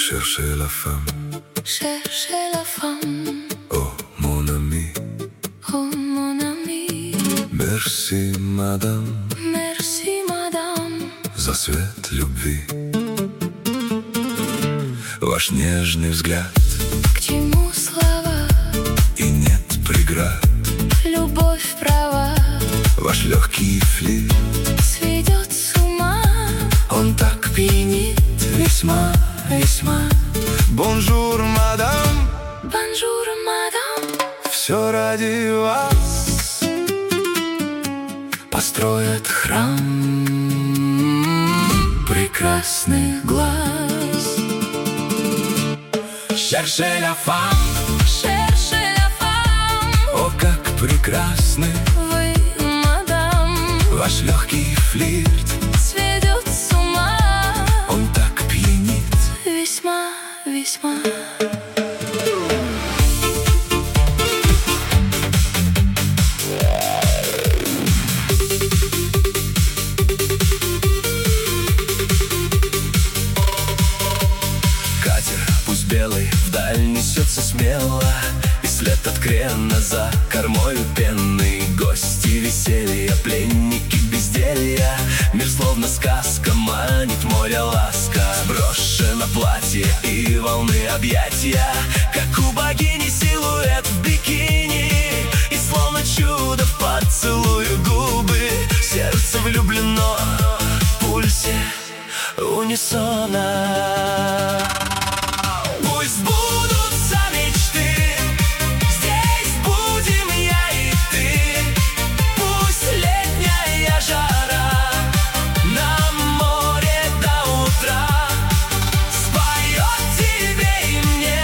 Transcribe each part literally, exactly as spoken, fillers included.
Cherchez la femme, cherchez la femme, oh mon ami, oh mon ami. Merci, madame, Merci, madame, за свет любви. Ваш нежный взгляд, к чему слова, и нет преград. любовь права, Ваш легкий флирт, сведет с ума. он так пьянит весьма, весьма. Бонжур, мадам, Бонжур, мадам, все ради вас построят храм прекрасных глаз. Cherchez la femme, cherchez la femme. о, как прекрасны Вы, мадам, ваш легкий флирт, сведет с ума. он так пьянит. Весьма, весьма. Катер, пусть белый, вдаль несется смело, и след от крена за кормою пенный. Гости веселья, пленники безделья, мир словно сказка, манит море ласка. Брошено платье и волны объятия, как у богини силуэт в бикини. И словно чудо в поцелую губы, сердце влюблено в пульсе унисона. Пусть сбудутся мечты, здесь будем я и ты. Пусть летняя жара на море до утра споет тебе и мне,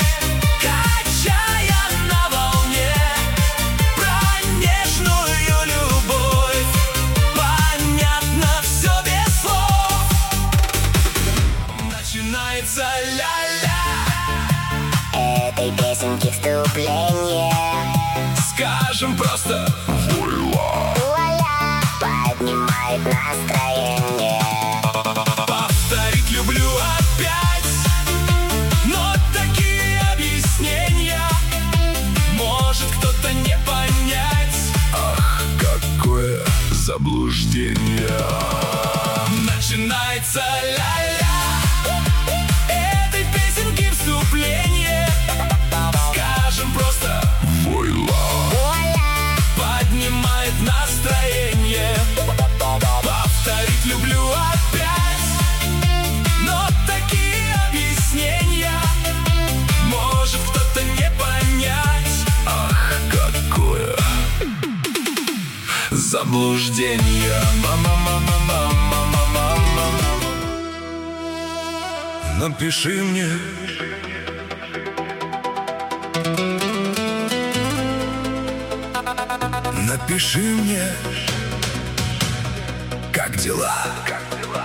качая на волне, про нежную любовь. Понятно все без слов. Начинается ля-ля, Этой песенки вступление. скажем просто Вуаля, поднимает настроение. повторить люблю опять, но такие объяснения может кто-то не понять. Ах, какое заблуждение. Начинается ля-ля, этой песенки вступление. Скажем просто вуаля, Вуаля, поднимает настроение. Повторить люблю опять, но такие объяснения может кто-то не понять. Ах, какое заблуждение. Ма-ма-ма-ма-ма-ма-ма-ма. Напиши мне, напиши мне, как дела? Как дела?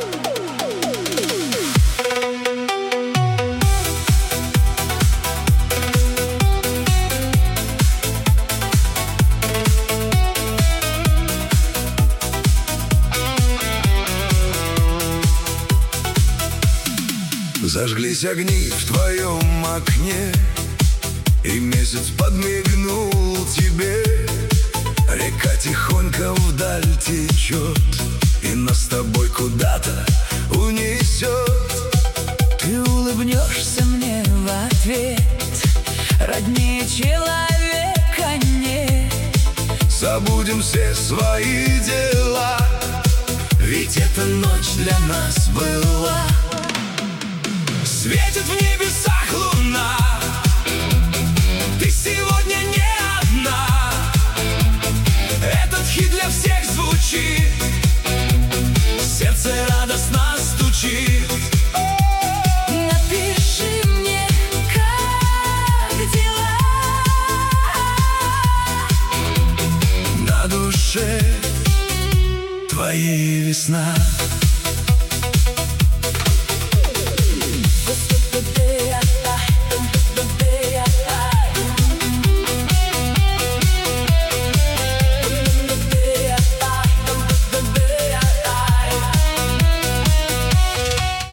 Зажглись огни в твоем окне, и месяц подмигнул тебе. Река тихонько вдаль течет, и нас с тобой куда-то унесет. Ты улыбнешься мне в ответ, роднее человека нет. Забудем все свои дела, ведь эта ночь для нас была. Светит в небесах луна, ты сегодня не одна. Этот хит для всех звучит, сердце радостно стучит. Напиши мне, как дела. На душе твоей весна.